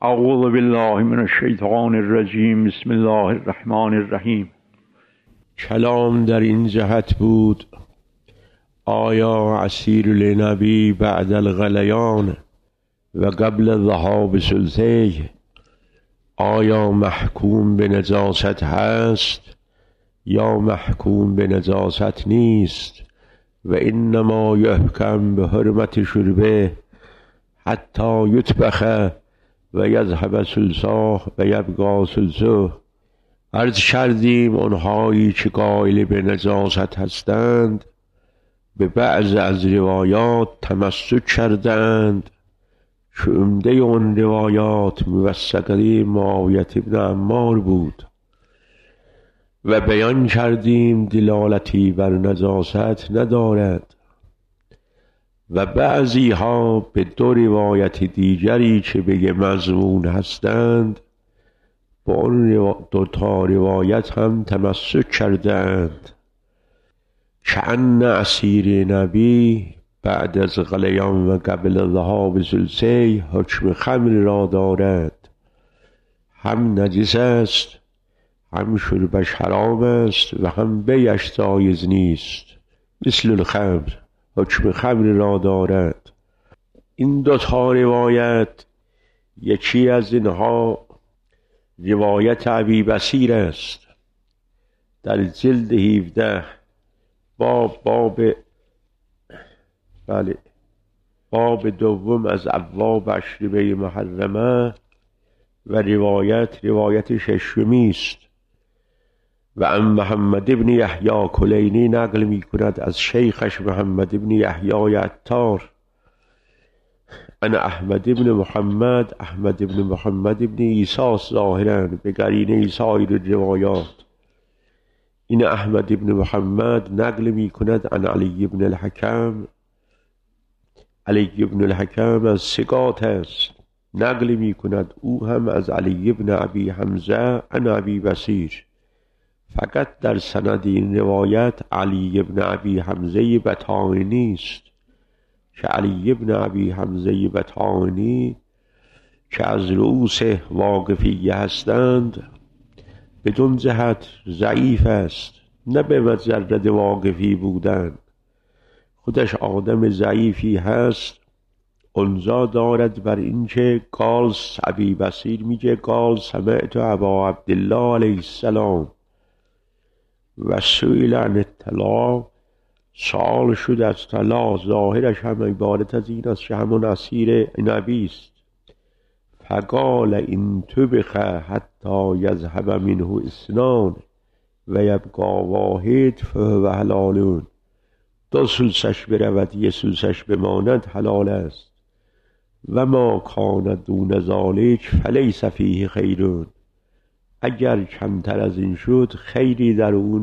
اعوذ بالله من الشیطان الرجیم. بسم الله الرحمن الرحیم. کلام در این جهت بود: آیا اسیر لنبی بعد الغلیان و قبل ذهاب سلطه، آیا محکوم به نجاست هست یا محکوم به نجاست نیست؟ و انما یحکم به حرمت شربه حتی یطبخ و یذهب سلساه و یبقی سلسه. عرض کردیم آنهایی که قائل به نجاست هستند به بعض از روایات تمسک کردند که عمده آن روایات موثقه معاویه بن عمار بود و بیان کردیم دلالتی بر نجاست ندارد و بعضی ها به دو روایت دیگری که به مضمون هستند با آن دو تا روایت هم تمسک کردند که ان اسیر نبی بعد از غلیان و قبل ذهاب سلسه حکم خمر را دارد، هم نجس است، هم شربش حرام است و هم بیش جایز نیست. مثل الخمر، حکم خمر را دارد. این دو تا روایت، یکی از اینها روایت ابی بصیر است در جلد 17 باب دوم از ابواب اشربه محرمه و روایت ششمی است. و ام محمد ابن یحیی کلینی نقل می کند از شیخش محمد ابن یحیی عطار ان احمد ابن محمد ابن عیسی ظاهرا به قرینه سایر الروایات. این احمد ابن محمد نقل می کند عن علی ابن الحکم از ثقات است، نقل می کند او هم از علی ابن ابی حمزه عن ابی بصیر. فقط در سند این روایت علی ابن ابی حمزه بطحانی نیست که علی ابن ابی حمزه بطحانی که از رؤوس واقفیه هستند بدون جهت ضعیف است، نه به مجرد واقفی بودن، خودش آدم ضعیفی هست. انزا دارد بر اینکه قال ابی بصیر میگه قال سمعت ابا عبدالله علیه السلام و سئل عن الطلاق، سوال شد از طلاق. ظاهرش هم عبارت از این است که همون اسیر نبی است. فقال این طبخ حتی یذهب منه اثنان و یبقی واحد فهو حلال. دو سلسش برود یه سلسش بماند حلال است. و ما کان دون ذلک فلیس فیه خیر. اگر کمتر از این شد خیری در او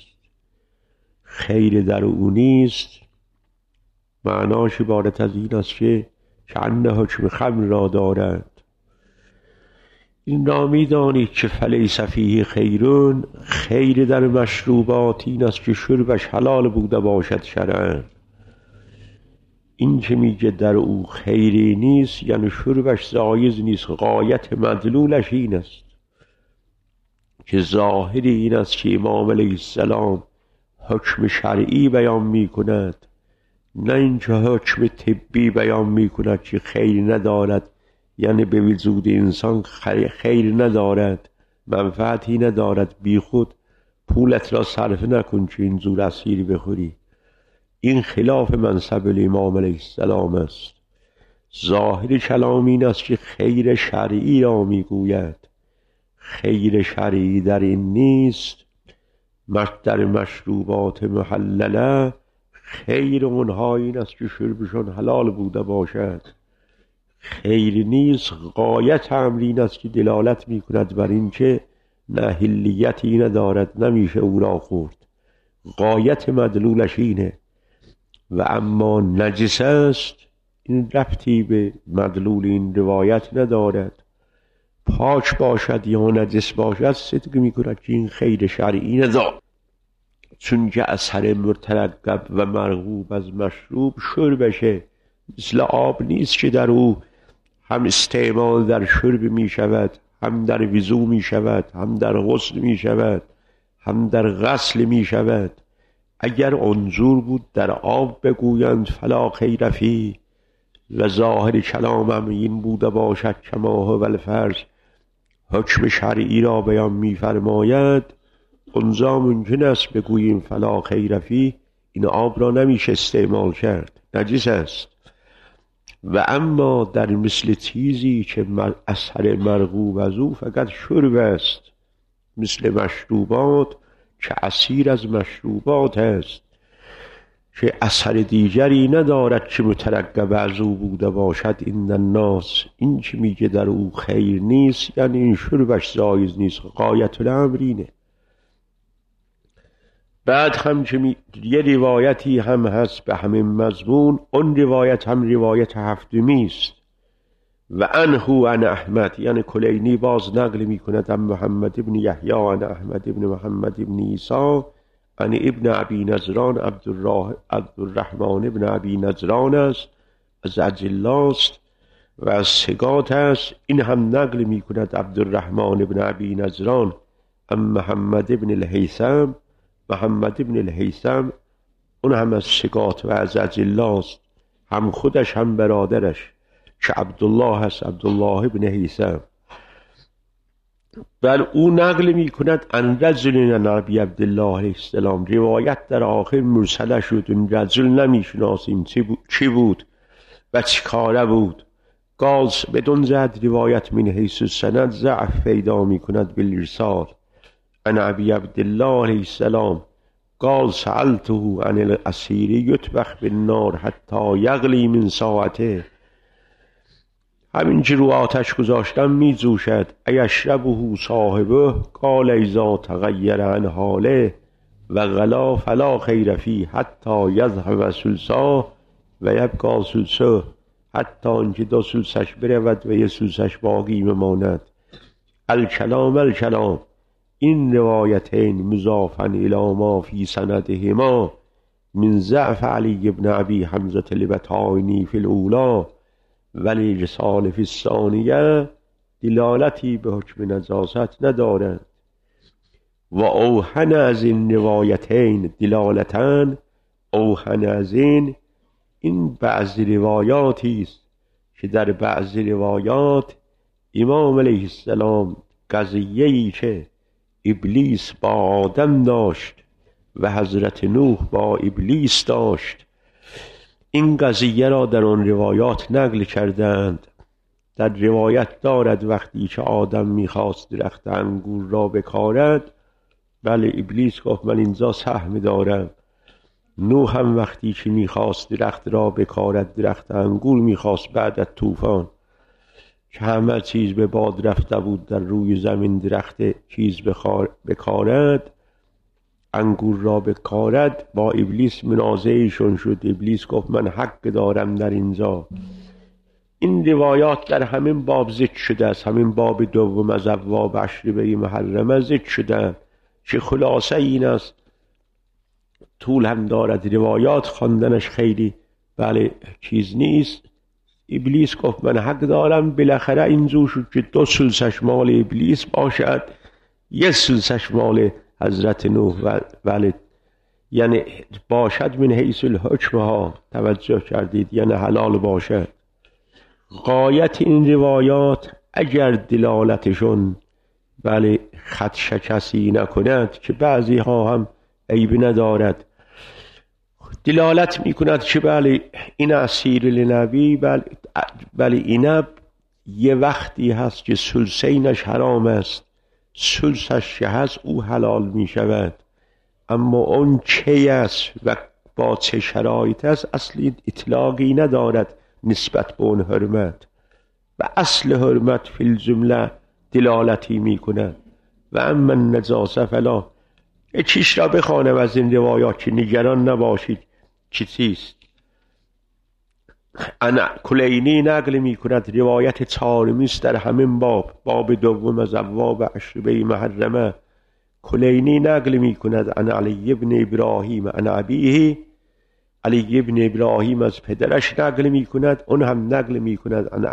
نیست. معناش عبارت از این است که انه حکم خمر را دارد. این را می دانید که فلیس فیه خیرون، خیر در مشروبات این است که شربش حلال بوده باشد شرعاً. این که میگه در او خیری نیست یعنی شربش جایز نیست. غایت مدلولش این است که ظاهری این است که امام علیه السلام حکم شرعی بیان می کند، نه اینکه حکم طبی بیان می کند که خیر ندارد، یعنی به وجود انسان خیر ندارد، منفعتی ندارد، بی خود پولت را صرف نکن که اینجور اسیری بخوری. این خلاف منصب امام علیه السلام است. ظاهر کلام این است که خیر شرعی را می گوید. خیر شرعی در این نیست. در مشروبات محلله خیر اونها این است که شربشون حلال بوده باشد. خیر نیست. غایت امر این است که دلالت می کند بر این که نه حلیتی ندارد، نمیشه او را خورد. غایت مدلولش اینه. و اما نجس است، این ربطی به مدلول این روایت ندارد. پاک باشد یا نجس باشد صدق می کند که این خیر شرعی ندارد، چون که اثر مرترقب و مرغوب از مشروب شربشه. مثل آب نیست که در او هم استعمال در شرب می شود، هم در وضو می شود، هم در غسل می شود، هم در غسل می شود. اگر منظور بود در آب بگویند فلا خیر فیه و ظاهر کلامم این بوده باشد کما هو الفرض، حکم شرعی را بیان می فرماید، اونجا ممکن است بگوییم فلا خیر فیه، این آب را نمیشه استعمال کرد، نجس است. و اما در مثل چیزی که اثر مرغوب از او فقط شرب است، مثل مشروبات که عصیر از مشروبات است که اثر دیگری ندارد که مترکب از او بوده باشد، این الناس، این که میگه در او خیر نیست یعنی این شربش جایز نیست. غایت الامر اینه. بعد هم که یه روایتی هم هست به همین مضمون، اون روایت هم روایت هفتمی است. و عنه عن احمد، یعنی کلینی باز نقل می کند عن محمد ابن یحیی عن احمد ابن محمد ابن عیسی عن ابن ابی نظران عبدالرحمن ابن ابی نظران است، از اجلا است و از ثقات است. این هم نقل می کند عبدالرحمن ابن ابی نظران عن محمد ابن الهیثم، محمد ابن الهیثم اون هم از ثقات و از اجلا است، هم خودش هم برادرش که عبدالله هست، عبدالله ابن هیثم. بل او نقل می کند ان رجل نبی عبدالله علیه السلام، روایت در آخر مرسله شد، این رجل نمی شناسیم چی بود و چی کاره بود. قال بدون زد روایت من حیث السند ضعف پیدا می کند بالارسال. ان ابی عبدالله علیه السلام قال سألته عن الاسیر یطبخ بالنار حتی یغلی من ساعته، همین که رو آتش گذاشتن می جوشد. ایشربه صاحبه قال اذا تغیر عن حاله و غلا فلا خیر فیه حتی یذهب ثلثا و یبقی ثلثه، حتی اینکه دو ثلثش برود و یه ثلثش باقی بماند. الکلام این روایتین مضافا الی ما فی سندهما من ضعف علی ابن ابی حمزة البطائنی فی الاولی ولی رسال فی الثانیه دلالتی به حکم نجاست ندارند. و اوهن از این روایتین دلالتن، اوهن از این بعض روایاتی است که در بعض روایات امام علیه السلام قضیه‌ای که ابلیس با آدم داشت و حضرت نوح با ابلیس داشت، این قضیه را در آن روایات نقل کردند. در روایت دارد وقتی که آدم میخواست درخت انگور را بکارد، بله ابلیس گفت من اینجا سهم دارم. نوح هم وقتی که میخواست درخت را بکارد، درخت انگور میخواست بعد از طوفان که همه چیز به باد رفته بود، در روی زمین درخت چیز بکارد، انگور را بکارد، با ابلیس منازعهشون شد. ابلیس گفت من حق دارم در اینجا. این روایات در همین باب ذکر شده است، همین باب دوم از ابواب اشربه محرمه ذکر شده که خلاصه این است. طول هم دارد روایات خواندنش خیلی بله چیز نیست. ابلیس گفت من حق دارم، بالاخره اینجور شد که دو ثلثش مال ابلیس باشد، یک ثلثش مال حضرت نوح ولی یعنی باشد من حیث الحکم ها، توجه کردید، یعنی حلال باشد. غایت این روایات اگر دلالتشون ولی خط شکستی نکند، که بعضی ها هم عیب ندارد، دلالت می کند که بله این اسیر لنبی، بله اینب یه وقتی هست که ثلثینش حرام است، ثلثش که هست او حلال می شود، اما اون چه است و با چه شرایط است اصلی اطلاقی ندارد نسبت به اون حرمت، و اصل حرمت فی الجمله دلالتی می کند. و اما النجاسه فلا، چیش را بخوانم از این روایات که نگران نباشید چیست. کلینی نقل می کند روایت چهارمی است در همین باب دوم از ابواب اشربه محرمه. کلینی نقل می کند عن علی ابن ابراهیم عن ابیه علی ابن ابراهیم از پدرش نقل می کند، اون هم نقل می کند عن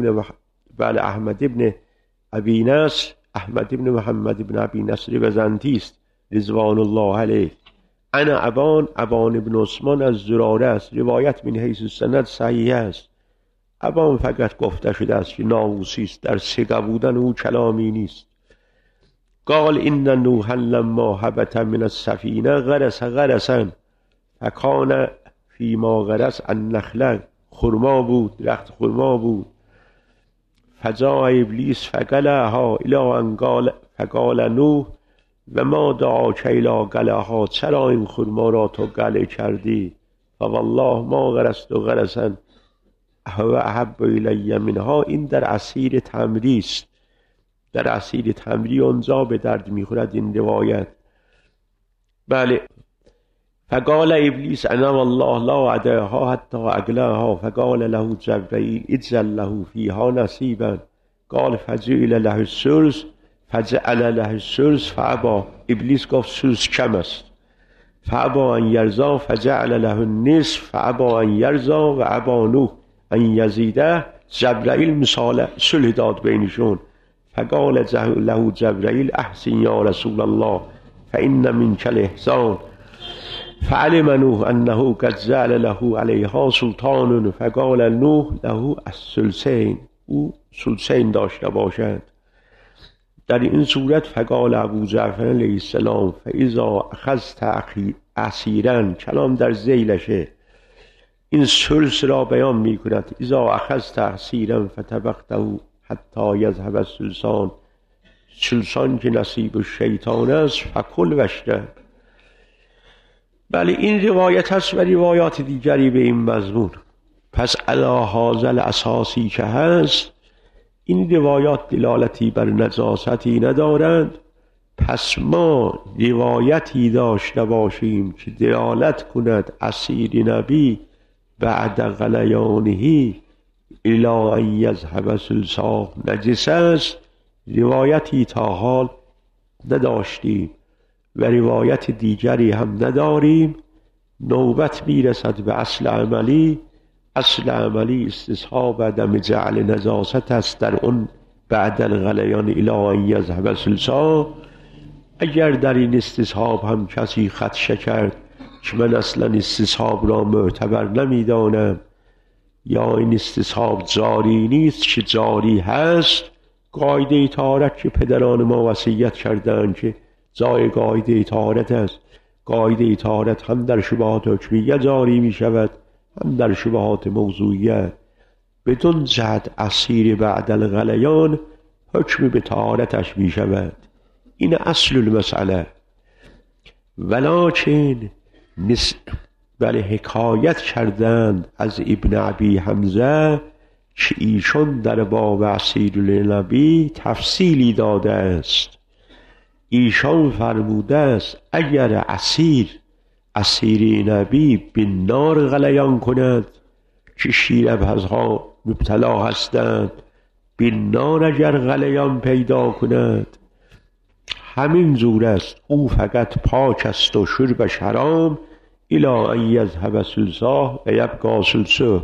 احمد ابن ابی نصر. احمد ابن محمد ابن ابی نصر بزنتی است رضوان الله علیه. انا ابان ابن عثمان از زراره است. روایت من حیث السند صحیح است. ابان فقط گفته شده است که ناموسی است، در سگه بودن او کلامی نیست. قال ان نوحا لما هبط من السفینه غرس غرسا فکان فی ما غرس النخله، خرما بود، درخت خرما بود. فجاء ابلیس فقلعها الی ان قال فقال نوح و ما دعاک الی قلعها، چرا این خرما را تو قلع کردی؟ فوالله ما غرست و غرسا و احب الی منها. این در عصیر تمری است، در عصیر تمری اونجا به درد میخورد این روایت. بله. فقال ابلیس انا والله لا ادعها حتی اقلعها. فقال له جبرائیل اجعل له فیها نصیبا. قال فجعل له الثلث فجعل له الثلث فابى. ابلیس گفت ثلث کم است. فابى ان یرضی فجعل له النصف فابى ان یرضی و ابى نوح ان یزیده. جبرائیل مثال صلح داد بینشون. فقال له جبرائیل احسن یا رسول الله فان منک الاحسان. فعلم نوح انه قد جعل له علیها سلطان. فقال نوح له الثلثین، او ثلثین داشته باشد. در این صورت فقال ابو جعفر علیه السلام فاذا اخذت اسیرا، کلام در ذیلشه، این ثلث را بیان می کند. اذا اخذت اسیرا فتبقته حتی یذهب الثلثان، ثلثان که نصیب شیطان است فکل واشرب. بله این روایت هست و روایات دیگری به این مضمون. پس علی هذا الاساسی که هست، این روایات دلالتی بر نجاستی ندارند. پس ما روایتی داشته باشیم که دلالت کند اسیر نبی بعد غلیانه الی ان یذهب ثلثاه نجس است، روایتی تا حال نداشتیم و روایت دیگری هم نداریم. نوبت میرسد به اصل عملی. اصل عملی استصحاب عدم جعل نجاست است در اون بعد الغلیان الی ان یذهب ثلثاه. اگر در این استصحاب هم کسی خدشه کرد که من اصلا استصحاب را معتبر نمیدانم یا این استصحاب جاری نیست که جاری هست، قاعده طهارت که پدران ما وصیت کردند که جای قاعده طهارت است. قاعده طهارت هم در شبهات حکمیه جاری می شود هم در شبهات موضوعیه. بدون جهت اسیر بعد الغلیان حکم به طهارتش می شود. این اصل المسئله. ولکن بله حکایت کردند از ابن ابی حمزه که ایشون در باب اسیر نبی تفصیلی داده است. ایشان فرموده است اگر اسیر نبی به نار غلیان کند که شیربزها مبتلا هستند، به نار اگر غلیان پیدا کند همین زور است، او فقط پاک است و شربش حرام الی ان یذهب ثلثاه و یبقی ثلثه.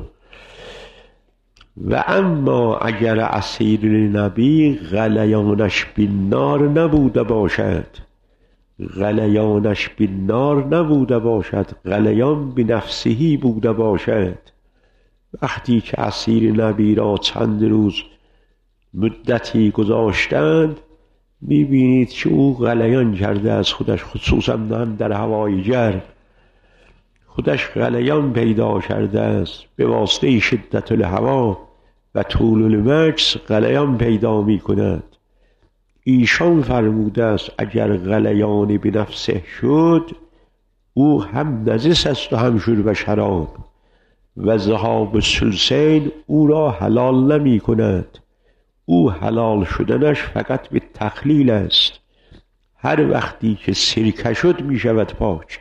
و اما اگر اسیر نبی غلیانش بالنار نبوده باشد، غلیانش بالنار نبوده باشد، غلیان بنفسهی بوده باشد، وقتی که اسیر نبی را چند روز مدتی گذاشتند میبینید که او غلیان کرده از خودش، خصوصا در هوای گرم خودش غلیان پیدا کرده است. به واسطه شدت الهوا و طول المکث غلیان پیدا می کند. ایشان فرموده است اگر غلیان به نفسه شد او هم نجس است و هم شربش حرام و ذهاب الثلثین او را حلال نمی کند. او حلال شدنش فقط به تخلیل است. هر وقتی که سرکه شد می شود پاک.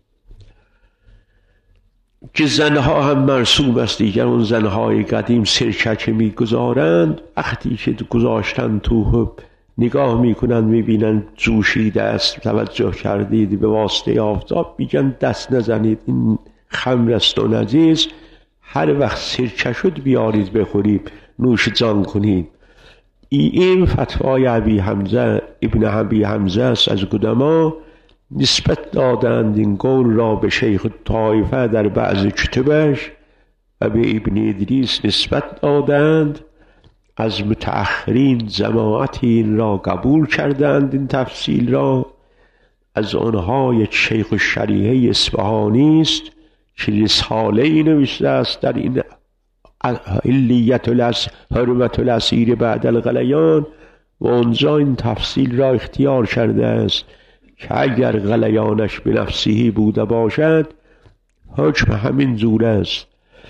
که زنها هم مرسوم است دیگر. اون زنهای قدیم سرکه که می گذارند وقتی که گذاشتن تو نگاه می کنند می بینند جوشیده است، توجه کردید به واسطه آفتاب، میگن دست نزنید این خمر است و نجس، هر وقت سرچه شد بیارید بخوریم، نوش جان کنید. این فتوای ابن ابی حمزه است از قدما. نسبت دادند این قول را به شیخ طایفه در بعض کتبش و به ابن ادریس نسبت دادند. از متأخرین جماعتی این را قبول کردند، این تفصیل را. از آنها یک شیخ الشریعه اصفهانی است که رساله‌ای نوشته است در این علیت حرمت الاسیر بعد الغلیان و آنجا این تفصیل را اختیار کرده است که اگر غلیانش به نفسه بوده باشد حکم همین جور است.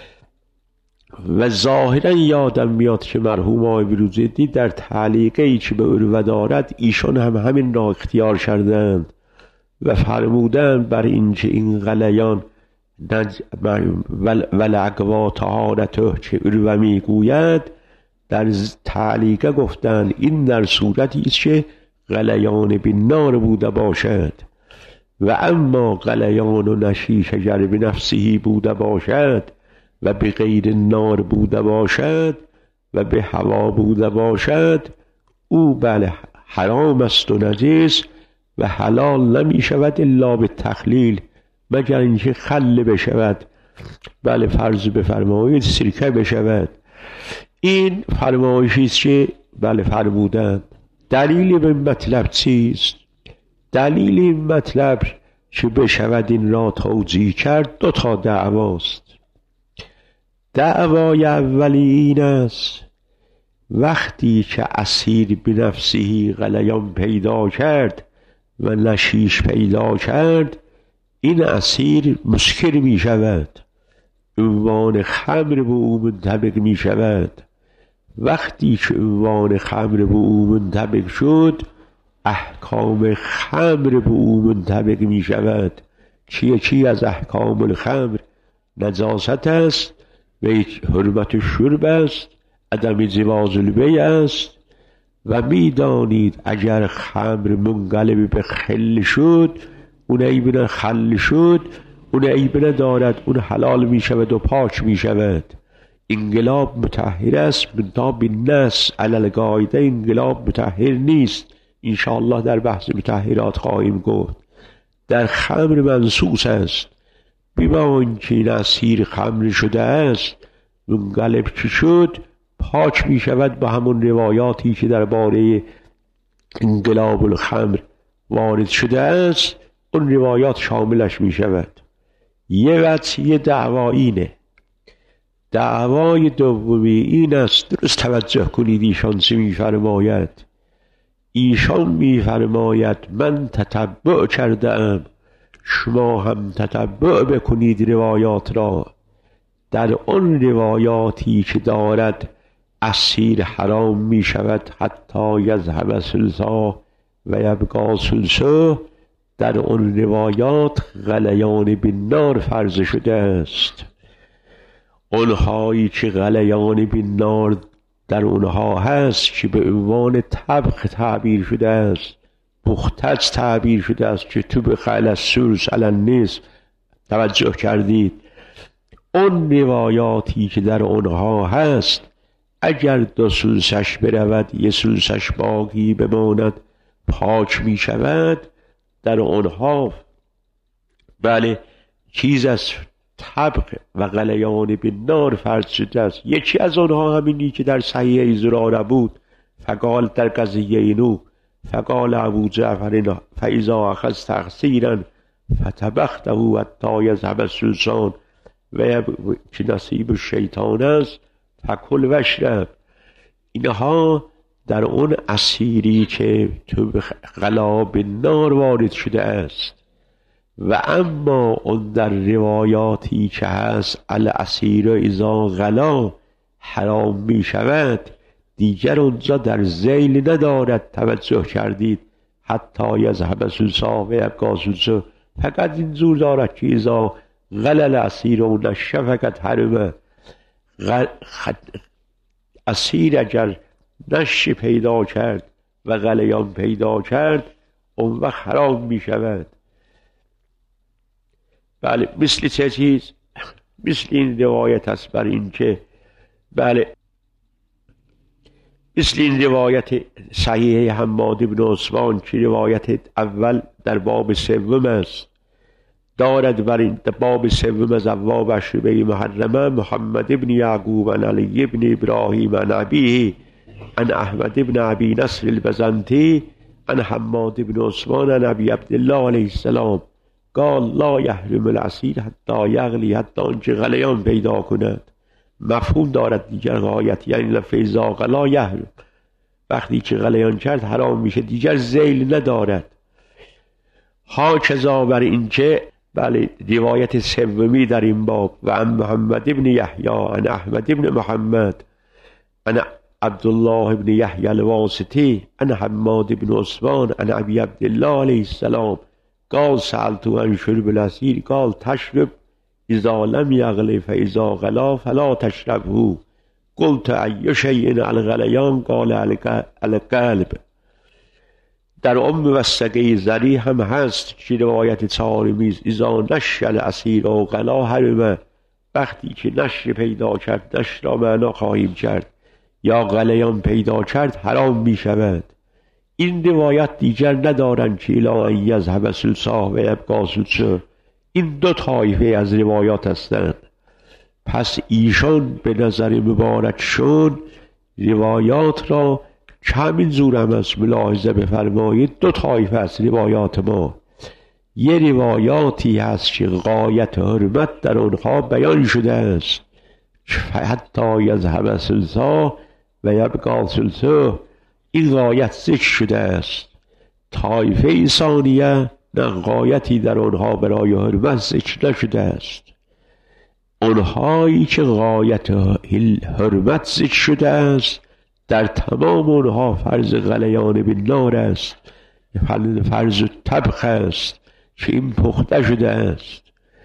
و ظاهرا یادم میاد که مرحوم آقای بروجردی در تعلیقی که به عروه دارد ایشان هم همین را اختیار کردند و فرمودند بر اینکه این غلیان ولعقوا طهارته که عروه میگوید، در تعلیقه گفتند این در صورتی است که غلیان بالنار بوده باشد، و اما غلیان و نشیش اگر به نفسه بوده باشد و به غیر نار بوده باشد و به هوا بوده باشد، او بله حرام است و نجس و حلال نمی شود الا به تخلیل، مگر اینکه خل بشود. بله فرض بفرمایید سرکه بشود. این فرمایشی است که بله فرمودند. دلیل به مطلب چیست؟ دلیل این مطلب که بشود این را توجیه کرد دو تا دعواست. دعوای اولی این است وقتی که اسیر به نفسه غلیان پیدا کرد و نشیش پیدا کرد، این اسیر مسکر می شود، عنوان خمر به او منطبق می شود. وقتی که عنوان خمر به او منطبق شد، احکام خمر به او منطبق می شود. چی از احکام الخمر؟ نجاست است و حرمت شرب است، عدم جواز البیع است. و می دانید اگر خمر منقلب به خل شد، اون عیب نه، خل شد اون عیب ندارد، اون حلال می شود و پاک می شود. انقلاب مطهر است، منتها بالنص علی القاعده انقلاب مطهر نیست. انشاءالله در بحث مطهرات خواهیم گفت. در خمر منسوس است، بما اینکه این اسیر خمر شده است، منقلب که شد پاک می شود با همون روایاتی که درباره انقلاب الخمر وارد شده است، اون روایات شاملش می شود. یه دعوا اینه. دعوای دومی این است، درست توجه کنید ایشان چه می فرماید. ایشان می فرماید من تتبع کرده ام، شما هم تتبع بکنید روایات را. در آن روایاتی که دارد اسیر حرام می شود حتی یذهب ثلثا و یبقی ثلثه، در آن روایات غلیان بالنار فرض شده است. آنهایی که غلیان بالنار در اونها هست که به عنوان طبخ تعبیر شده است، بختج تعبیر شده است که تو به خیل الثلث علی النصف، توجه کردید. اون روایاتی که در اونها هست اگر دو ثلثش برود یه ثلثش باقی بماند پاک می شود. در اونها بله چیز از طبق و غلیان بالنار فرض شده است. یکی از آنها همینی که در صحیح زراره بود، فقال در قضیه اینو فقال ابو جعفر فاذا اخذت تقصیرا فتبخته حتی یذهب الثلثان و که نصیب الشیطان است فکل واشرب. اینها در اون اسیری که تو غلا بالنار وارد شده است. و اما اون در روایاتی که هست الاسیر اذا غلا حرام می شود، دیگر اونجا در ذیل ندارد. توجه کردید حتی یذهب ثلثا و یبقی ثلثه، فقط این زور دارد که اذا غلا الاسیر و نشه فقط حرمه. اسیر اگر نشه پیدا کرد و غلیان پیدا کرد اون وقت حرام می شود. بله مثل چه چیز؟ مثل این روایت است بر این که بله مثل این روایت صحیح حماد بن عثمان که روایت اول در باب سوم است، دارد بر این باب سوم از ابواب اشربه محرمه محمد بن یعقوب عن علی بن ابراهیم عن ابیه عن احمد بن ابی نصر البزنطی عن حماد بن عثمان عن ابی عبدالله علیه السلام قال لا یحرم العصیر حتی یغلی، حتی آنچه غلیان پیدا کند. مفهوم دارد دیگر غایت، یعنی فیضا غلا یحرم، وقتی که غلیان کرد حرام میشه، دیگر ذیل ندارد. ها کذا بر این که بله روایت سومی در این باب و عن محمد ابن یحیی عن احمد ابن محمد عن عبدالله ابن یحیی الواسطی عن حماد ابن عثمان عن ابی عبدالله علیه السلام قال سألت عن شرب العصیر قال تشرب اذا لم یغل فاذا غلا فلا تشربه قلت ای شیء الغلیان قال القلب. در وثقه زری هم هست که روایت چهارمیز اذا نشر العصیر و غلا حرمه، وقتی که نشر پیدا کرد، نشر را معنا خواهیم کرد، یا غلیان پیدا کرد حرام می شود. این روایت دیگر ندارند که الا ان یذهب ثلثاه و یبقی ثلثه. این دو طایفه از روایات هستند. پس ایشان به نظر مبارکشون روایات را که همین زور هم است ملاحظه بفرمایید، دو طایفه از روایات ما. یه روایاتی هست که غایت حرمت در آنها بیان شده است، حتی یذهب ثلثاه و یبقی ثلثه، این غایت ذکر شده است. طایفه ثانیه نه، غایتی در آنها برای حرمت ذکر نشده است. آنهایی که غایت حرمت ذکر شده است در تمام آنها فرض غلیان بالنار است، فرض طبخ است که این پخته شده است.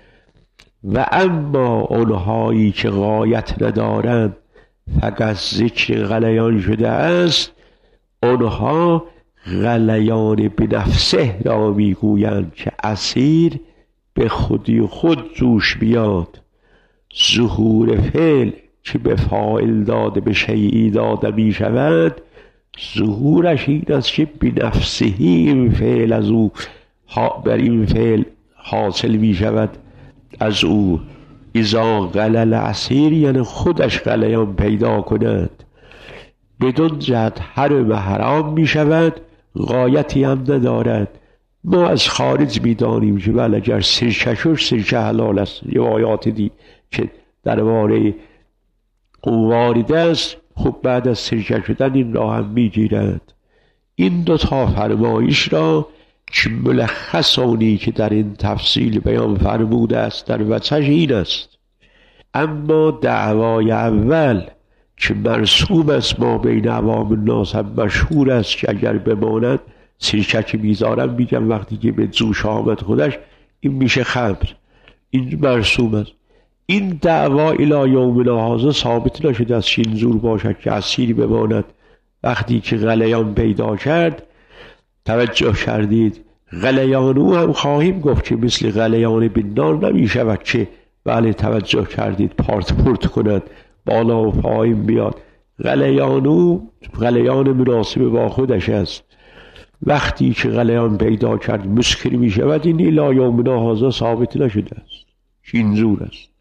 و اما آنهایی که غایت ندارند فقط ذکر غلیان شده است، آنها غلیان به نفسه را میگویند که عصیر به خودی خود جوش بیاد. ظهور فعل که به فاعل داده به شیئی داده می شود، ظهورش این است که به نفسه این فعل از او بر این فعل حاصل می شود از او. اذا غلل عصیر یعنی خودش غلیان پیدا کند، بدون جهت حرام می شود، غایتی هم ندارد. ما از خارج می دانیم که بله اگر سرکه شد سرکه حلال است. روایات دی که درباره او وارد است، خب بعد از سرکه شدن این را هم می گیرد. این دو تا فرمایش را که ملخص آنی که در این تفصیل بیان فرموده است در وجهش این است. اما دعوای اول که مرسوم است ما بین عوام الناس هم مشهور است که اگر بماند سرکه که میذارم میگم وقتی که به جوش آمد خودش این میشه خمر، این مرسوم است. این دعوا الی یومنا هذا ثابت نشده است که این زور باشد که عصیری بماند وقتی که غلیان پیدا کرد. توجه کردید؟ غلیان او هم خواهیم گفت که مثل غلیان بالنار نمی شود که بله توجه کردید پارت کند بالا و پایین بیاد. غلیان او غلیان مناسب با خودش است. وقتی که غلیان پیدا کرد مسکر می شود. این الی یومنا هذا ثابت نشده است، این زور است.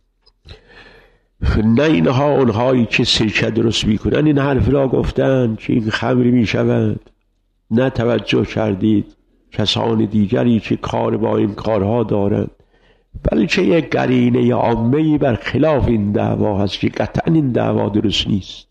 نه اینها اونهایی که سرکه درست می کنن این حرف را گفتن که این خمر می شود. نه توجه کردید کسان دیگری که کار با این کارها دارند، بلکه یک قرینه عامه‌ای بر خلاف این دعوا هست که قطعا این دعوا درست نیست.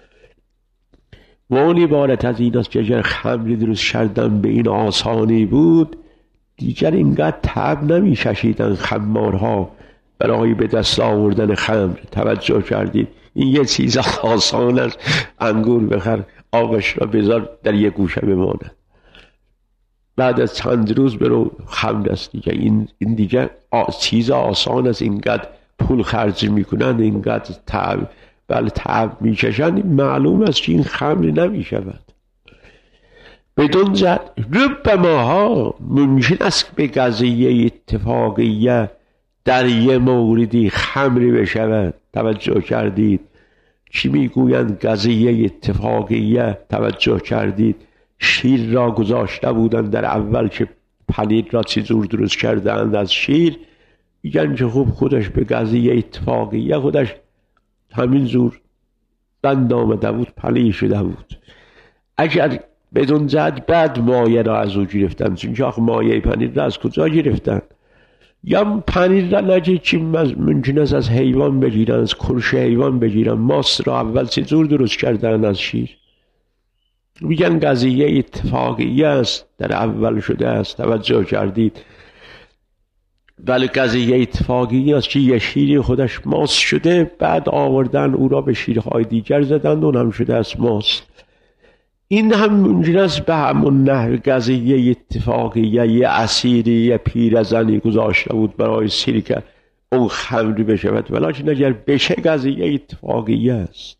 و اون عبارت از این است که اگر خمر درست کردن به این آسانی بود دیگر اینقدر تعب نمی کشیدن خمارها برای به دست آوردن خمر. توجه کردید؟ این یه چیز آسان است، انگور بخر آبش را بذار در یک گوشه بماند، بعد از چند روز برو خمر است دیگه. این دیگه چیز آسان است. اینقدر پول خرج میکنن، اینقدر تعب میکشن، معلوم است که این خمر نمیشود. بدون زد ربما ممکن است به قضیه اتفاقیه در یه موردی خمری بشود. توجه کردید چی میگویند؟ قضیه اتفاقیه. توجه کردید شیر را گذاشته بودند در اول که پنیر را چی جور درست کردند از شیر، میگن که خوب خودش به قضیه اتفاقیه خودش همین زور بند آمده بود، پنیر شده بود. اگر بدون زد بعد مایه را از او گرفتن، چون که آخه مایه پنیر را از کجا گرفتن؟ یا پنیر را نجید چی ممکن است از حیوان بگیرن، از کرش حیوان بگیرن. ماست را اول چه جور درست کردن از شیر؟ میگن قضیه اتفاقیه است، در اول شده است. توجه کردید؟ ولی قضیه اتفاقیه است که یه شیری خودش ماست شده، بعد آوردن او را به شیرهای دیگر زدن، اون هم شده است ماست. این هم ممکن است به همون نحو قضیه اتفاقیه یه اسیری یه پیرزنی گذاشته بود برای سیرکه اون خمری بشود، ولیکن اگر بشه قضیه اتفاقیه است.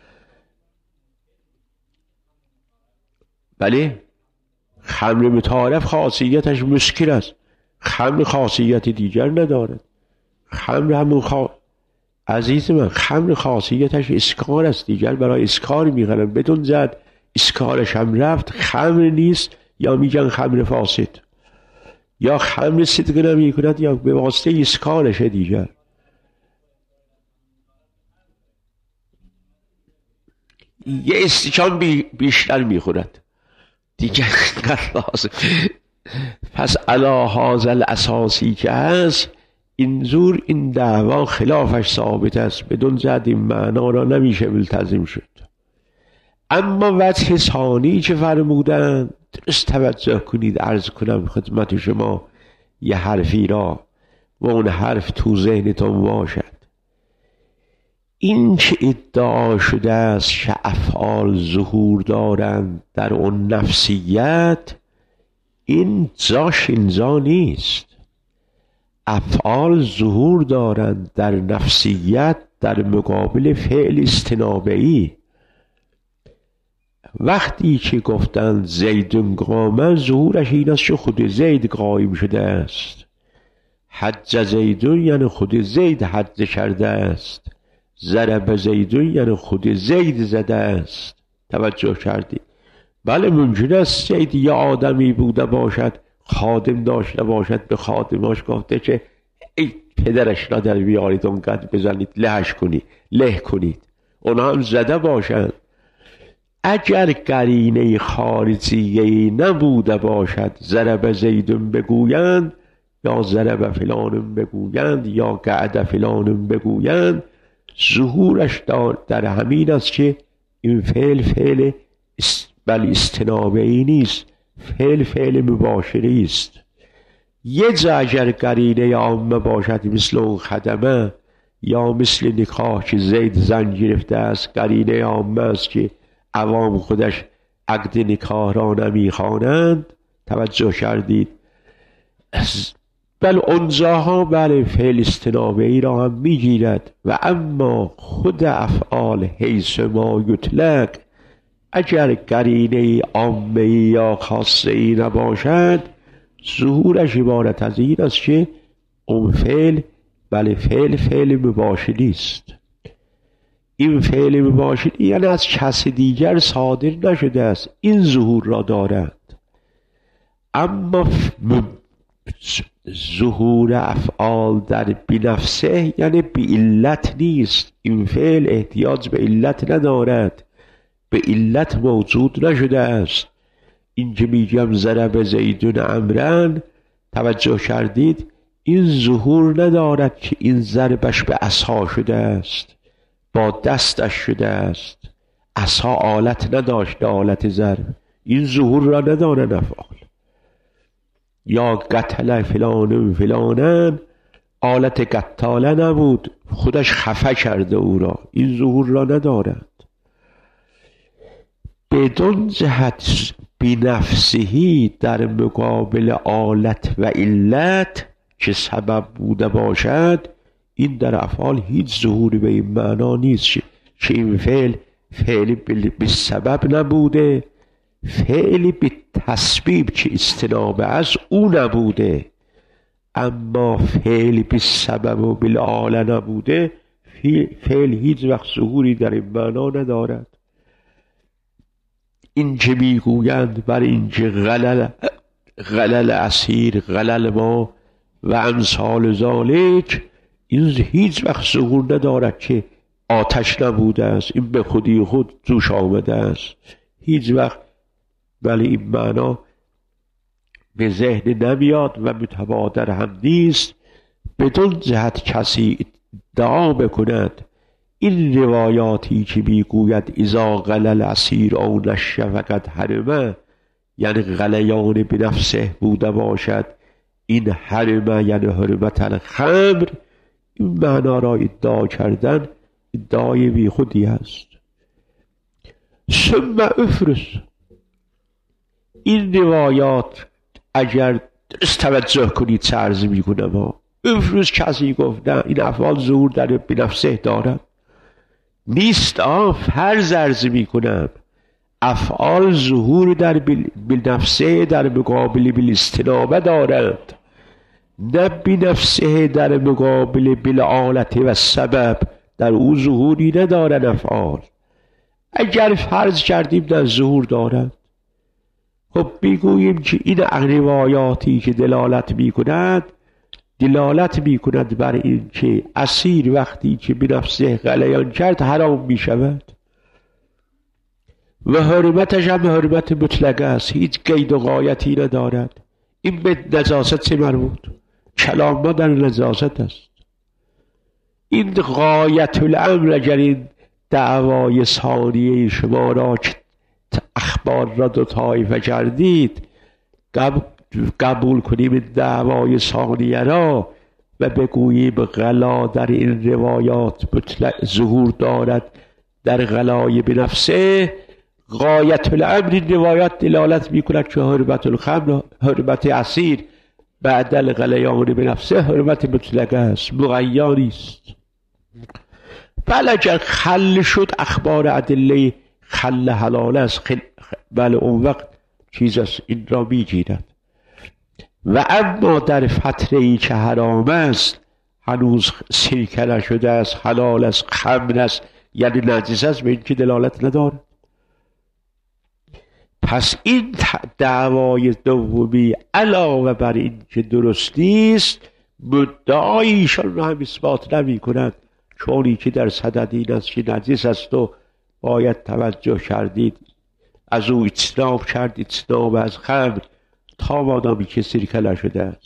بله خمر متعارف خاصیتش مسکر است، خمر خاصیت دیگر ندارد. خمر همون عزیز من خمر خاصیتش اسکار است، دیگر برای اسکار میخرن. بدون زد اسکارش هم رفت، خمر نیست، یا میگن خمر فاسد، یا خمر صدق نمی کند، یا به واسطه اسکارش دیگر. یه استکان بیشتر میخورد دیگر لازم. پس علا هذا الاساسی که هست این زور این دعوا خلافش ثابت است، بدون زد این معنا را نمیشه ملتزم شد. اما وجه ثانی که فرمودن درست توجه کنید. عرض کنم خدمت شما یه حرفی را و اون حرف تو ذهنتون باشد. این که ادعا شده است که افعال ظهور دارند در اون نفسیت، این جاش اینجا نیست. افعال ظهور دارند در نفسیت در مقابل فعل استنابه‌ای. وقتی که گفتند زیدون قامه، ظهورش این است که خود زید قایم شده است. حج زیدون یعنی خود زید حج کرده است. ضرب زیدون یعنی خود زید زده است. توجه کردید؟ بله ممکن است زید یا آدمی بوده باشد، خادم داشته باشد، به خادماش گفته که ای پدرش را در بیارید اونقدر بزنید لهش کنید له کنید، اونا هم زده باشند. اگر قرینه خارجیه نبوده باشد ضرب زیدون بگویند یا ضرب فلان بگویند یا قعد فلان بگویند، ظهورش در همین است که این فعل بل استنابه‌ای نیست، فعل مباشری است. یه جا اگر قرینه عامه باشد مثل اون خدمه یا مثل نکاح که زید زن گرفته است، قرینه عامه است که عوام خودش عقد نکاح را نمیخوانند. توجه کردید؟ بل اونجاها بله فعل استنابه‌ای را هم میگیرد. و اما خود افعال حیث ما یطلق اگر قرینه عامه یا خاصه ای نباشد، ظهورش عبارت از این است که اون فعل بله فعل مباشری است. این فعل مباشری یعنی از کس دیگر صادر نشده است، این ظهور را دارد. اما ظهور افعال در بنفسه یعنی به علت نیست. این فعل احتیاج به علت ندارد، به علت موجود نشده است. این که میگم ضرب زیدون امرن، توجه کردید؟ این ظهور ندارد که این ضربش به عصا شده است، با دستش شده است. عصا آلت نداشته، آلت ضرب. این ظهور را ندارد افعال. یا قتل فلانن آلت قتاله نبود، خودش خفه کرده او را، این ظهور را ندارد. بدون جهت بنفسهی در مقابل آلت و علت که سبب بوده باشد، این در افعال هیچ ظهوری به این معنا نیست که این فعل به سبب نبوده فعلی به تسبیب که استنابه است او نبوده، اما فعلی به سبب و بالآله نبوده، فعل هیچ وقت ظهوری در این معنا ندارد. این که میگویند بر این که غلل اسیر، غلل ما و امثال ذالک، این هیچ وقت ظهور ندارد که آتش نبوده است، این به خودی خود جوش آمده است، هیچ وقت. ولی این معنا به ذهن نمیاد و متبادر هم نیست. بدون جهت کسی ادعا بکند این روایاتی که میگوید اذا غلل اسیر او نشه فقط حرمه، یعنی غلیان به نفسه بوده باشد، این حرمه یعنی حرمت الخمر، این معنا را ادعا کردن ادعای بی خودی است. ثم افرس، این روایات اگر توجه کنید چه عرض میکنم، افروز کسی گفت نه این افعال ظهور در به نفسه دارد، نیست. فرض عرض میکنم افعال ظهور در به نفسه در مقابل بالاستنابه دارد، نه به نفسه در مقابل بالآلت و سبب، در او ظهوری ندارد افعال. اگر فرض کردیم در ظهور دارد، خب میگوییم که این روایاتی که دلالت میکند بر این که اسیر وقتی که به نفسه غلیان کرد حرام میشود و حرمتش هم حرمت مطلقه است، هیچ قید و غایتی ندارد. این به نجاست چه مربوط؟ کلام ما در نجاست است. این غایت الامر، اگر این دعوای ثانیه شما را که اخبار را دو طایفه کردید قبول کنیم این دعوای ثانیه را و بگوییم غلا در این روایات ظهور دارد در غلای بنفسه، غایت الامر این روایات دلالت میکند که حرمت الخمر، حرمت اسیر بعد الغلیان بنفسه حرمت مطلقه است، مغیری است. بله اگر خل شد اخبار ادله خل حلال است، بله اون وقت چیز است، این را میگیرد. و اما در فتره‌ای که حرام است، هنوز سرکه نشده است، حلال است، خمر است، یعنی نجس است، به این که دلالت ندارد. پس این دعوای دومی علاوه بر این که درست نیست، مدعای ایشان را هم اثبات نمی کند، چونی که در صدد این است که نجس است و باید توجه کردید از او اجتناب کرد، اجتناب از خمر تا مادامی که سرکه نشده است.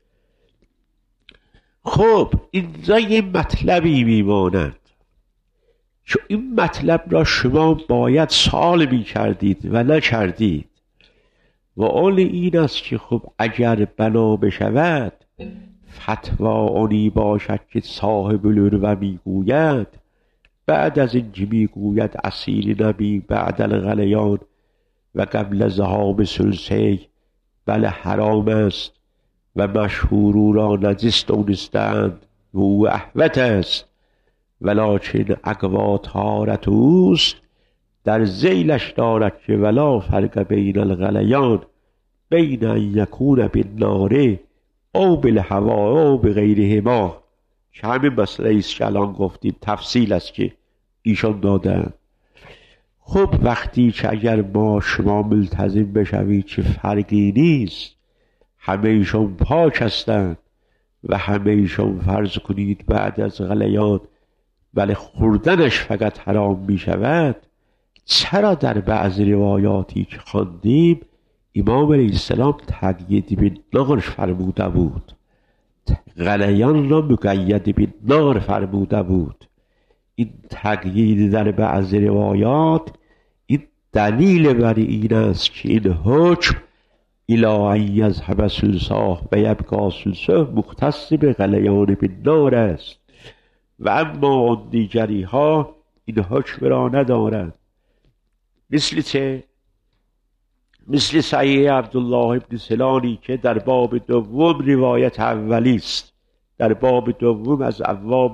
خب اینجا یه مطلبی میماند که این مطلب را شما باید سوال می کردید و نکردید، و اون این است که خب اگر بنا بشود فتوا آنی باشد که صاحب العروة میگوید بعد از اینکه میگوید اسیر نبی بعد الغلیان و قبل ذهاب ثلثه بله حرام است و مشهور او را نجس دانستند و او احوط است، ولکن اقوا طهارت اوست، در ذیلش دارد که ولا فرق بین الغلیان بین ان یکون بالنار او بالهوا او بغیرهما، که همین مسئله است که الان گفتیم، تفصیل است که ایشان دادن. خب وقتی که اگر ما شما ملتزم بشوید که فرقی نیست، همه ایشان پاک هستند و همه ایشان فرض کنید بعد از غلیان ولی خوردنش فقط حرام می شود، چرا در بعض روایاتی که خواندیم امام علیه السلام تقیید به نار فرموده بود، غلیان را مقید به نار فرموده بود؟ این تقیید در بعض روایات این دلیل بر این است که این حکم الی ان یذهب ثلثاه و یبقی ثلثه مختص به غلیان بالنار است، و اما آن دیگری ها این حکم را ندارند. مثل چه؟ مثل صحیح عبدالله ابن سلانی که در باب دوم روایت اولی است، در باب دوم از ابواب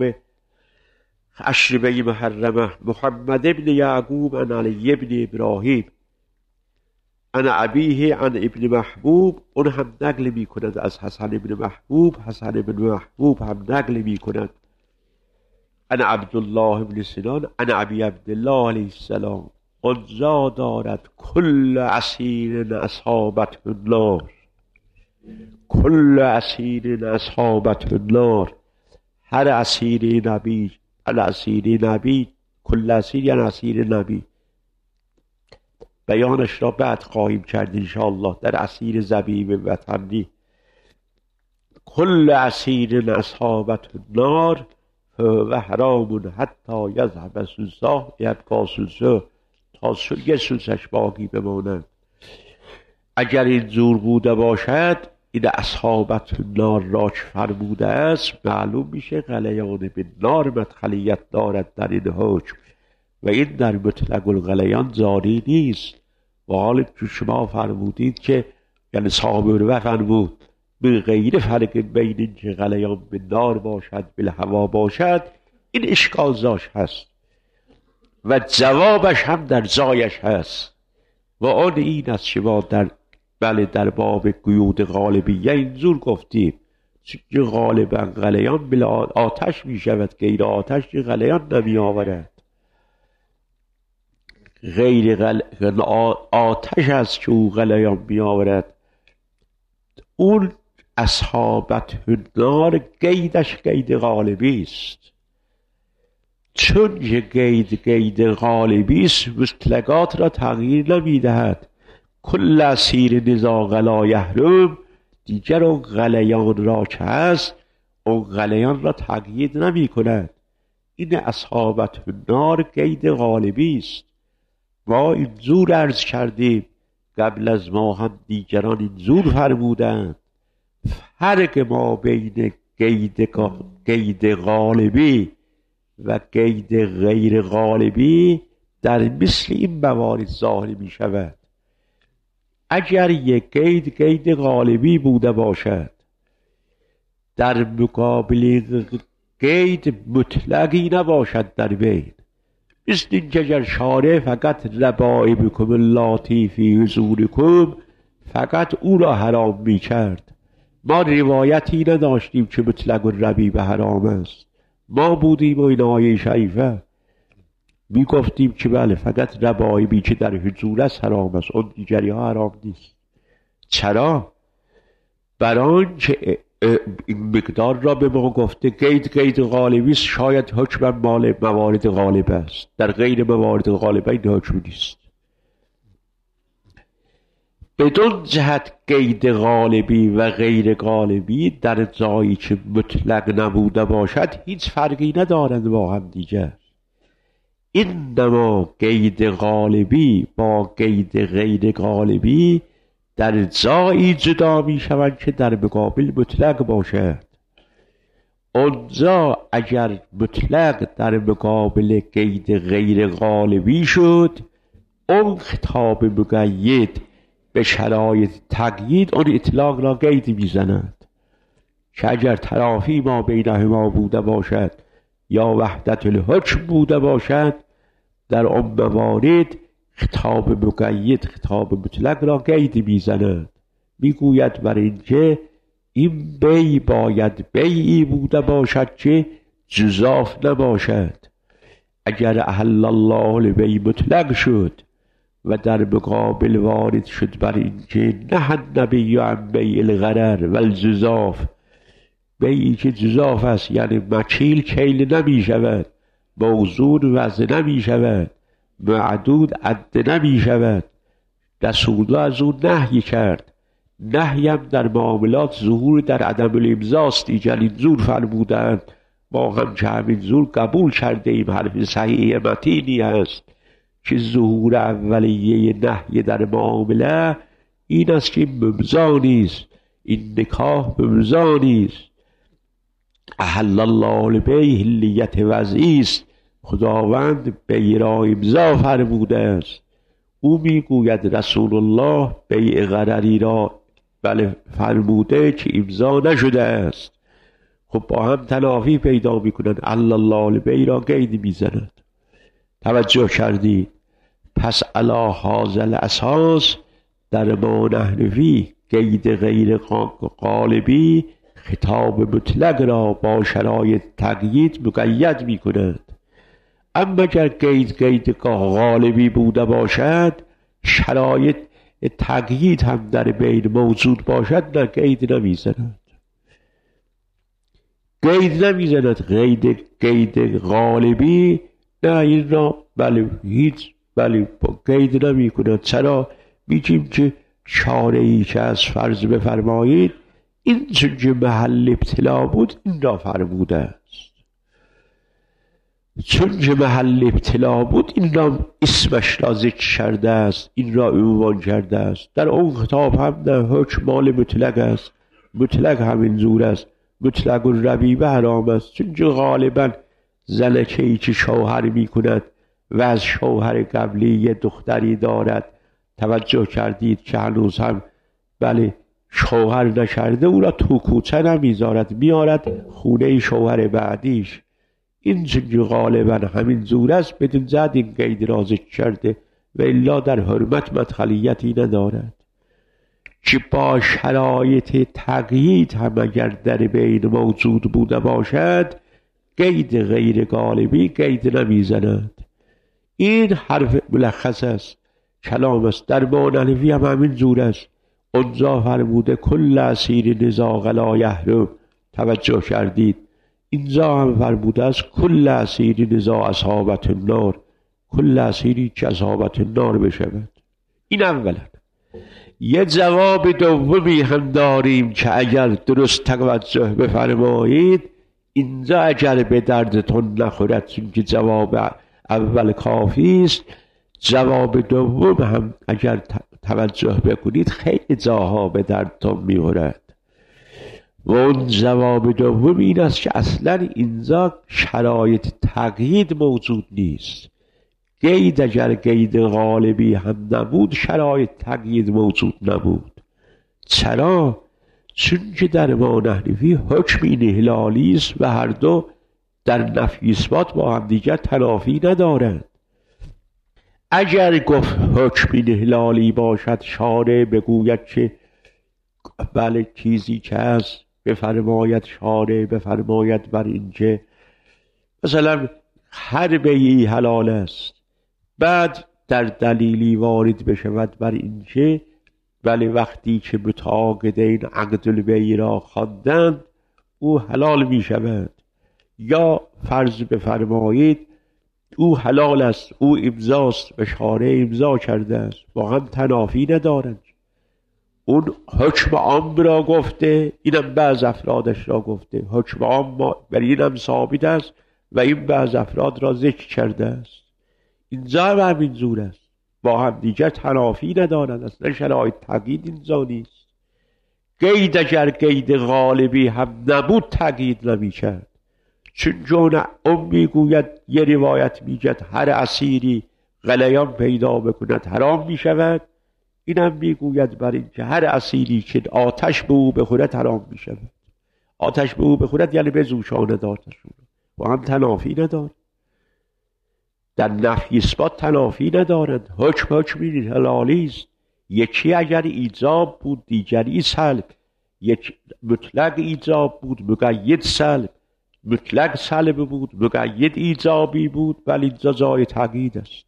اشربه محرمه، محمد ابن یعقوب عن علی ابن ابراهیم عن ابیه عن ابن محبوب، اون هم نقل می کند از حسن ابن محبوب، حسن ابن محبوب هم نقل می کند عن عبدالله بن سنان عن ابی عبدالله علیه السلام قضا دارد کل اسیر اصحابته النار، کل اسیر اصحابته النار، هر اسیر نبی، الاسیر نبی، کل اسیر یعنی اسیر نبی. بیانش را بعد خواهیم کرد انشاءالله در اسیر زبیب وطنی. کل اسیر اصحابته النار و حرام حتی یذهب سوساه، یبقا سوسه، تا یه سوسش باقی بماند. اگر این زور بوده باشد، این اصحابت نار را چه فرموده است، معلوم میشه غلیان به نار مدخلیت دارد در این حکم و این در مطلق الغلیان زاری نیست. و حال شما فرمودید که یعنی صاحب و فرمود به غیر فرق بین این که غلیان به نار باشد بالهوا باشد، این اشکال زاش هست و جوابش هم در زایش هست و آن این است که ما در باب قیود غالبیه اینجور گفتیم که غالبا غلیان بلا آتش می شود، غیر آتش که غلیان نمی آورد. آتش است که او غلیان می آورد. اون اصحابت النار قیدش قید غالبی است، چون که قید غالبی است مطلقات را تغییر نمی دهد. کل اسیر نزا غلا یحرم، دیگر اون غلیان را که هست اون غلیان را تغییر نمی کند. این اصحابت النار قید غالبی است. ما اینجور عرض کردیم، قبل از ما هم دیگران اینجور فرمودند. فرق ما بین قید غالبی و قید غیر غالبی در مثل این موارد ظاهر می شود. اگر یک قید غالبی بوده باشد، در مقابل قید مطلقی نباشد در بین، مثل این که اگر شارع فقط ربائبکم اللاتی فی حضورکم فقط او را حرام می کرد، ما روایتی نداشتیم که مطلق الربیب حرام است. ما بودیم و این آیه شریفه می گفتیم که بله فقط ربائبی که در حضور است حرام است، اون دیگری ها حرام نیست. چرا؟ بران که این مقدار را به ما گفته قید غالبی است، شاید حکم مال موارد غالب است، در غیر موارد غالبه این حکم نیست. بدون جهت قید غالبی و غیر غالبی در جایی که مطلق نبوده باشد هیچ فرقی ندارند با هم دیگر. اینما قید غالبی با قید غیر غالبی در جایی جدا می شوند که در مقابل مطلق باشد. اونجا اگر مطلق در مقابل قید غیر غالبی شد، اون خطاب مقید به شرایط تقیید اون اطلاق را قید می زند که اگر ترافی ما بینهما بوده باشد یا وحدت الحکم بوده باشد، در اون موارد خطاب مقید خطاب مطلق را قید می زند. می گوید برای اینکه این بی باید بیعی بوده باشد که جزاف نباشد. اگر احل الله لبی مطلق شد و در مقابل وارد شد بر اینکه نه النبی عن بیع الغرر و الجزاف، بیعی که جزاف است یعنی مکیل کیل نمی شود، موزون وزن نمی شود، معدود عد نمی شود، رسول الله از اون نهی کرد. نهی هم در معاملات ظهور در عدم الامضاست. دیگر این زور فرمودند، ما هم که همین زور قبول کرده ایم، حرف صحیح متینی هست که ظهور اولیه نهی در معامله این است که ممضا نیست، این نکاح ممضا نیست. احل الله لبیع حلیت وضعی است، خداوند بیع را امضا فرموده است. او میگوید رسول الله بیع غرری را بله فرموده که امضا نشده است. خب با هم تنافی پیدا میکنند، احل الله لبیع را قید میزند. توجه کردید؟ پس علی هذا الاساس در ما نحنفی قید غیر غالبی خطاب مطلق را با شرایط تقیید مقید می کند. اما اگر قید غالبی بوده باشد، شرایط تقیید هم در بین موجود باشد، نه قید نمیزند. قید نمیزند قید غالبی، نه این را بله قید نمی کند. چرا؟ میگیم که چاره‌ای که از فرض بفرمایید این چون محل ابتلا بود این را فرموده است، چون محل ابتلا بود این را اسمش را ذکر کرده است، این را عنوان کرده است. در اون خطاب هم نه حکم مال مطلق است، مطلق همین زور است، مطلق الربیبه حرام است. چون غالبا زنکه‌ای که شوهر می کند و از شوهر قبلی یه دختری دارد، توجه کردید که هنوز هم بله شوهر نکرده، او را تو کوچه نمیذارد، میارد خونه شوهر بعدیش. این چون غالبا همین زور است، بدون زد این قید را ذکر کرده و الا در حرمت مدخلیتی ندارد. که با شرایط تقیید هم اگر در بین موجود بوده باشد، قید غیر غالبی قید نمیزند. این حرف ملخص است، کلام است. در مانحنفی هم همین زور است. اونجا فرموده کل اسیر نزاع لا یحرم، توجه کردید. اینجا هم فرموده است کل اسیر نزاع اصحابت النار، کل اسیری که اصحابت النار بشود. این اولا. یه جواب دومی هم داریم که اگر درست توجه بفرمایید، اینجا اگر به دردتون نخورد، چون که جواب اول کافی است، جواب دوم هم اگر توجه بکنید خیلی جاها به دردتون میخورد. و اون جواب دوم این است که اصلا اینجا شرایط تقیید موجود نیست. قید اگر قید غالبی هم نبود، شرایط تقیید موجود نبود. چرا؟ چون که در ما نحنفی حکم انحلالی است و هر دو در نفی اثبات با هم دیگر تنافی ندارند. اگر گفت حکم انحلالی باشد، شارع بگوید که بله چیزی که هست، بفرماید شارع بفرماید بر اینکه مثلا هر بیعی حلال است، بعد در دلیلی وارد بشود بر اینکه بله وقتی که متعاقدین عقد البیع را خواندند او حلال می شود، یا فرض بفرمایید او حلال است، او امضاست و شارع امضا کرده است، با هم تنافی ندارند. اون حکم عام را گفته، اینم بعض افرادش را گفته، حکم عام برای اینم ثابت است و این بعض افراد را ذکر کرده است. اینجا هم همین زور است، با هم دیگر تنافی ندارند. اصلا شرایط تقیید اینجا نیست. قید اگر قید غالبی هم نبود تقیید نمی کرد. چون جون میگوید یه روایت میگد هر اسیری غلیان پیدا بکند حرام می شود، اینم میگوید بر این که هر اسیری که آتش به او بخورد حرام می شود. آتش به او بخورد یعنی بزوشاند آتشون، با هم تنافی ندارد. در نفی اثبات تنافی ندارد. حکم حلالی است. یکی اگر ایجاب بود دیگری سلب، یک مطلق ایجاب بود مقید سلب، مطلق سلب بود مقید ایجابی بود، ولی اینجا جای تقیید است.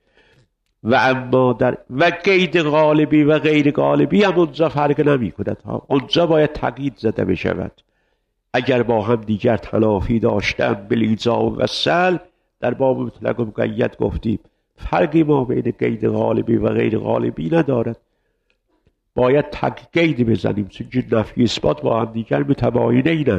و اما در و قید غالبی و غیر غالبی هم اونجا فرق نمی کند ها. اونجا باید تقیید زده بشود. اگر با هم دیگر تنافی داشتن بالایجاب و سلب، در باب مطلق و مقید گفتیم فرقی ما بین قید غالبی و غیر غالبی ندارد. باید قید بزنیم، چون نفی اثبات با هم دیگر متباینند.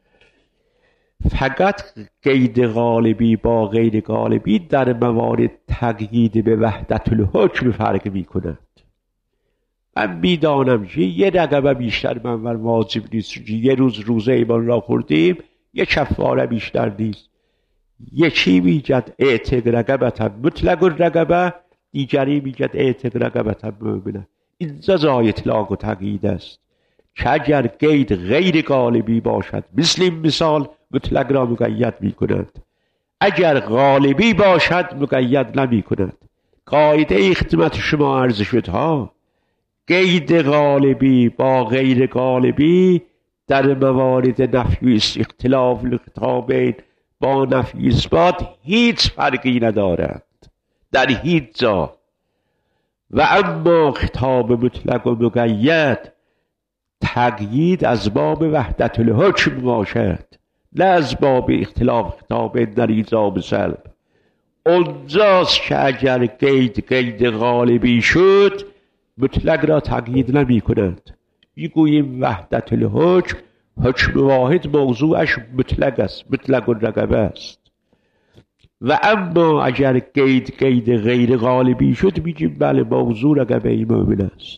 فقط قید غالبی با غیر غالبی در موارد تقیید به وحدت الحکم فرق می کند. من میدانم که یه رقبه بیشتر منور واجب نیست، یه روز روزه ایمان را خوردیم یه کفاره بیشتر نیست. یکی میگد اعتق رقبتا مطلق الرقبه، دیگری میگد اعتق رقبتا مؤمنه. اینجا جای اطلاق و تقیید است که اگر قید غیر غالبی باشد مثل این مثال مطلق را مقید می کند، اگر غالبی باشد مقید نمی کند. قاعده خدمت شما عرض شد ها، قید غالبی با غیر غالبی در موارد نفی اختلاف الخطابین با نفی اثبات هیچ فرقی ندارد در هیچ جا. و اما خطاب مطلق و مقید تقیید از باب وحدت الحکم باشد، نه از باب اختلاف خطابین در ایجاب سلب. اونجاست که اگر قید غالبی شد مطلق را تقیید نمی کند. میگوییم وحدت الحکم، حکم واحد موضوعش مطلق است، مطلق الرقبه است. و اما اگر قید غیر غالبی شد میگیم بله موضوع رقبه مؤمن است.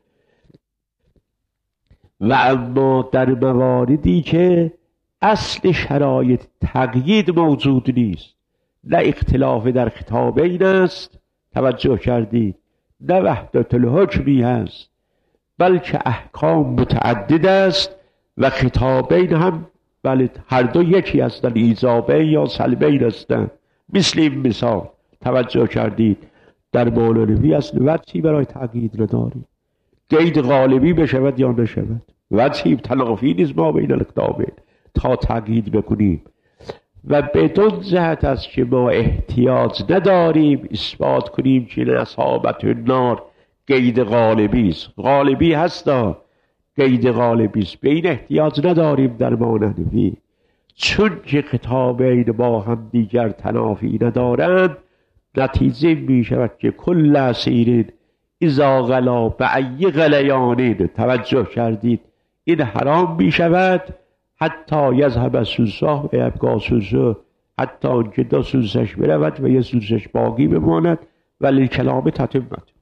و اما در مواردی که اصل شرایط تقیید موجود نیست، نه اختلاف در خطابین است، توجه کردید، نه وحدت الحکمی هست، بلکه احکام متعدد است و خطابین هم بله هر دو یکی هستند، ایجابین یا سلبین هستند. مثل این مثال توجه کردید در مولوی اصل وجهی برای تقیید نداریم، قید غالبی بشود یا نشود، وجهی تلافی نیست ما بین الخطابین تا تقیید بکنیم. و بدون جهت است که ما احتیاج نداریم اثبات کنیم که اصابت النار قید غالبی است. غالبی هستا، قید غالبی است، به این احتیاج نداریم در ماننوی، چون که خطابین با هم دیگر تنافی ندارند. نتیجه می شود که کل اسیرین اذا غلا بأی غلیانین، توجه کردید، این حرام می شود حتی یذهب سوسه و یبقی سوسه، حتی که دو سوسش برود و یه سوسش باقی بماند، ولی کلام تتمت.